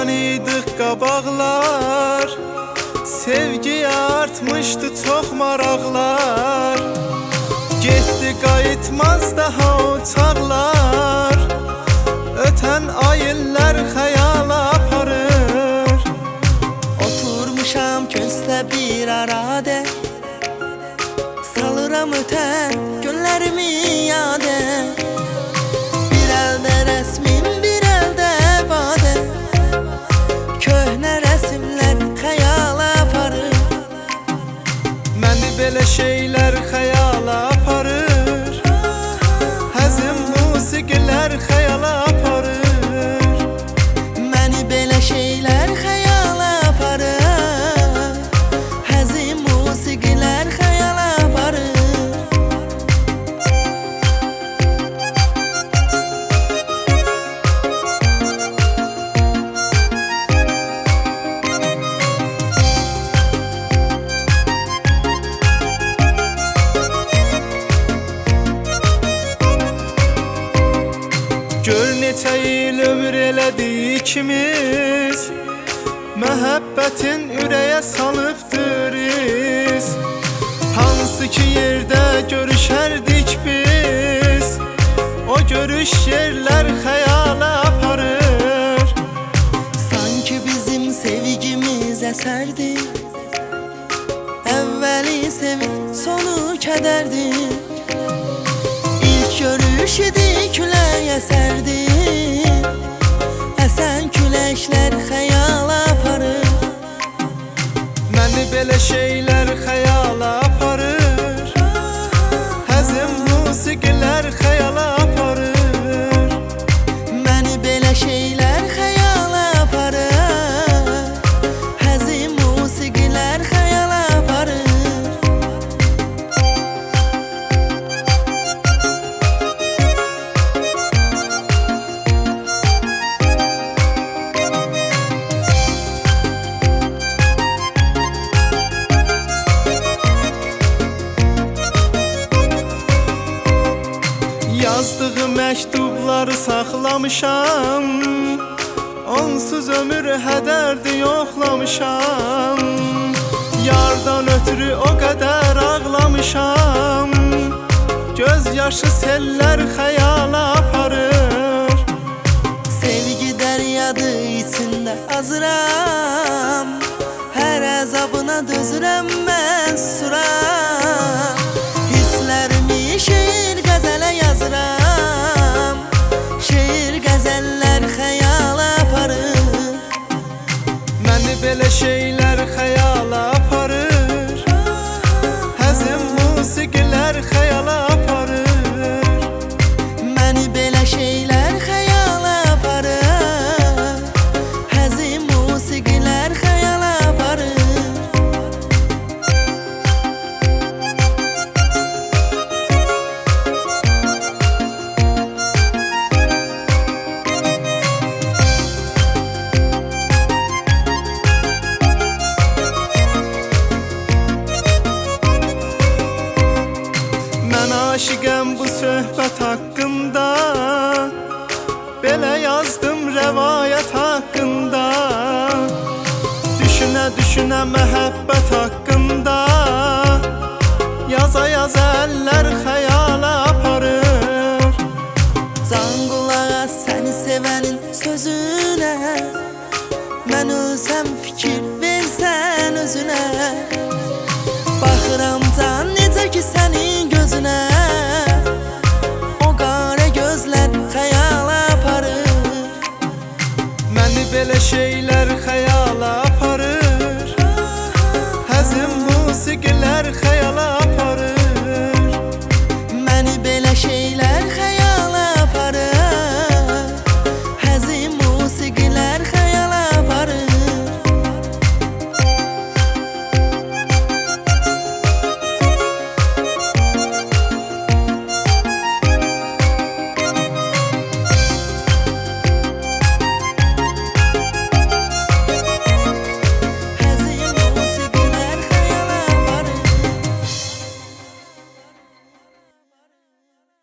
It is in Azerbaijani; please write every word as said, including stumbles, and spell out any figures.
idik qabaqlar, sevgi artmışdı çox maraqlar. Getdi qayıtmaz daha o çağlar, ötən ayıllar xəyala aparır. Oturmuşam közdə bir arada, salıram ötən günlərimi yadə. Bir əldə rəsmim, bir əldə badə, köhnə rəsimlər xəyala aparır. Məni belə şeylər xəyala aparır, həzin musiqilər xəyala aparır. Məni belə şeylər xəyala aparır, həzin musiqilər xəyala aparır. Gör neçə il ömür elədi ikimiz, məhəbbətin ürəyə salıbdır iz. Hansı ki yerdə görüşərdik biz, o görüş yerlər xəyala aparır. Sanki bizim sevgimiz əsərdir, əvvəli sevib sonu kədərdir. İlk görüş idi külək əsərdi, əsən küləklər xəyala aparır. Məni belə şeylər xəyala aparır, həzin musiqilər xəyala aparır. Məni belə şeylər xəyala aparır, həzin musiqilər xəyala aparır. Yazdığı məktubları saxlamışam, onsuz ömür hədərdi yoxlamışam. Yardan ötürü o qədər ağlamışam, göz yaşı sellər xəyala aparır. Sevgi dəryadı içində azıram, hər əzabına dözürəm mən.